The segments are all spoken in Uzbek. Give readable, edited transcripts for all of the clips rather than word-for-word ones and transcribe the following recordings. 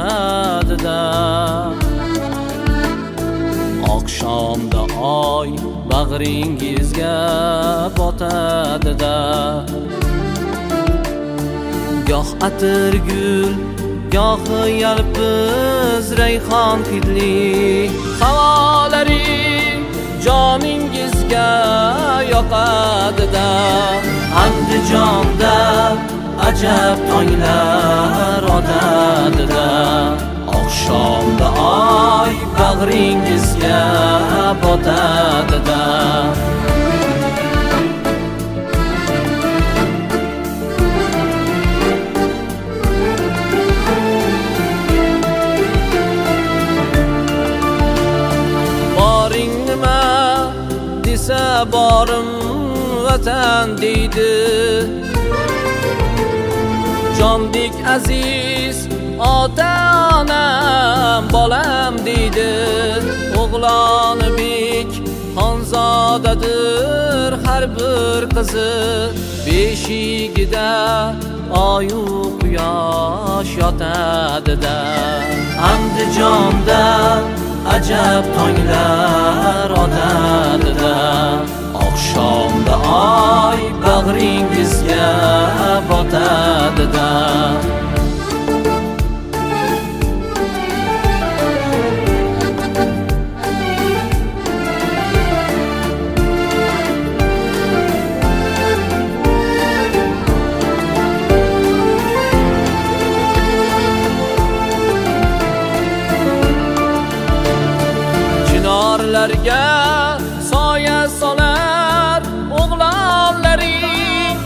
botadi-da. Oqshomda oy bag'ringizga botadi-da. Goh atir gul, goh yalpiz rayhon hidli havolaring joningizga yoqadi-da. Andijonda ajab tonglar otadi-da. Oqshomda oy bag'ringizga botadi-da. Boring nima desa borim vatan deydi. Jondek aziz ota-onam bolam deydi. O'g'loni bek xonzodadir har bir qizi. Beshigida oyu quyosh yotadi-da. Andijonda ajab tonglar otadi-da. Oqshomda oy bag'ringizga botadi-da. Chinorlarga soya solar o'g'lonlaring.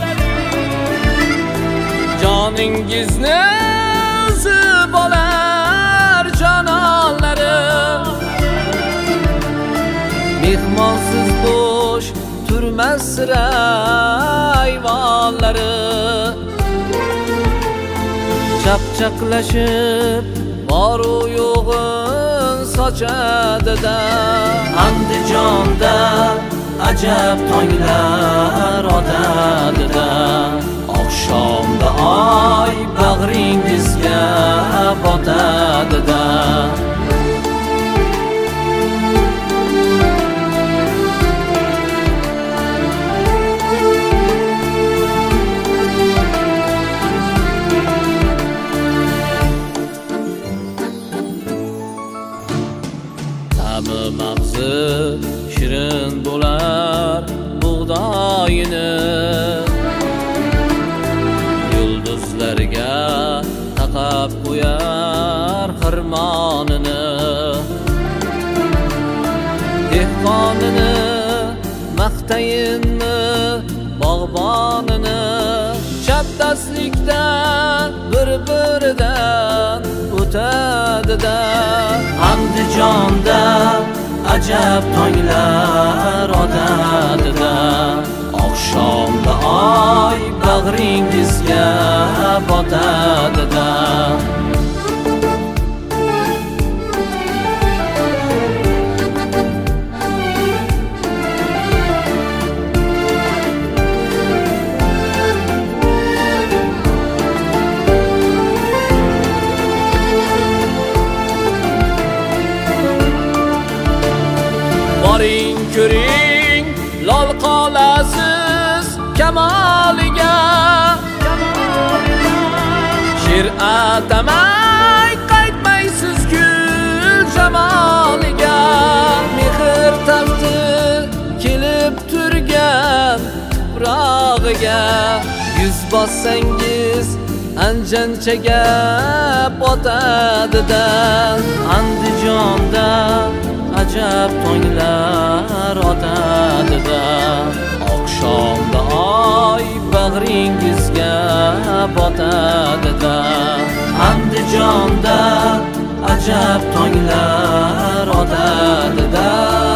Joningizni uzib olar jononlarim. Mehmonsiz bo'sh turmas sira ayvonlari. Chaqchaqlashib boru yo'g'in sochadi-da. Andijonda ajab tonglar otadi-da. Oqshomda oy bag'ringizga botadi-da. Mag'zi shirin bo'lar bug'doyini. Yulduzlarga taqab qo'yar xirmonini. Dehqonini maqtayinmi bog'bonini. Chapdastlikda bir-biridan o'tadi-da. Andijonda ajab tonglar otadi-da. Oqshomda oy bag'ringizga botadi-da. Boring ko'ring lol qolasiz kamoliga. She'r atamay qaytmaysiz gul jamoliga. Mehr tafti kelib turgan tuprog'iga. Yuz bossangiz anjanchaga botadi-da. Andijonda ajab tonglar otadi-da. Oqshomda oy bag'ringizga botadi-da. Andijonda ajab tonglar otadi-da.